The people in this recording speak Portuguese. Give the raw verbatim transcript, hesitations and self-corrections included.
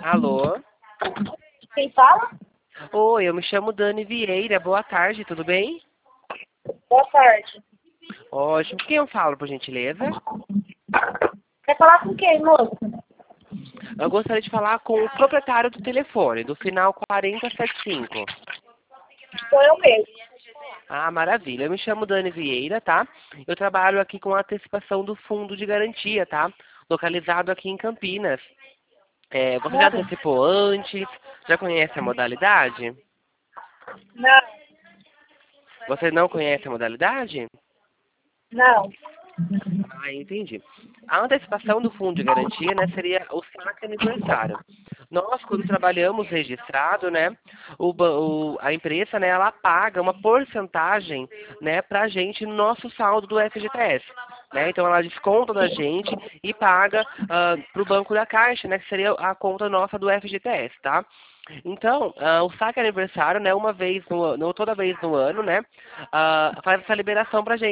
Alô? Quem fala? Oi, eu me chamo Dani Vieira. Boa tarde, tudo bem? Boa tarde. Ótimo. Quem eu falo, por gentileza? Quer falar com quem, moço? Eu gostaria de falar com o proprietário do telefone, do final quarenta setenta e cinco. Sou eu mesmo. Ah, maravilha. Eu me chamo Dani Vieira, tá? Eu trabalho aqui com a antecipação do fundo de garantia, tá? Localizado aqui em Campinas. É, você já antecipou antes? Já conhece a modalidade? Não, Você não conhece a modalidade? não. Ah, entendi. A antecipação do fundo de garantia, né, seria o saque aniversário. Nós, quando trabalhamos registrado, né, o, ba- o- a empresa, né, ela paga uma porcentagem, né, pra gente no nosso saldo do F G T S. Né? Então ela desconta da gente e paga para o banco da Caixa, né, que seria a conta nossa do F G T S, tá? Então, ah, o saque aniversário, né, uma vez no, no toda vez no ano, né, ah, faz essa liberação pra gente.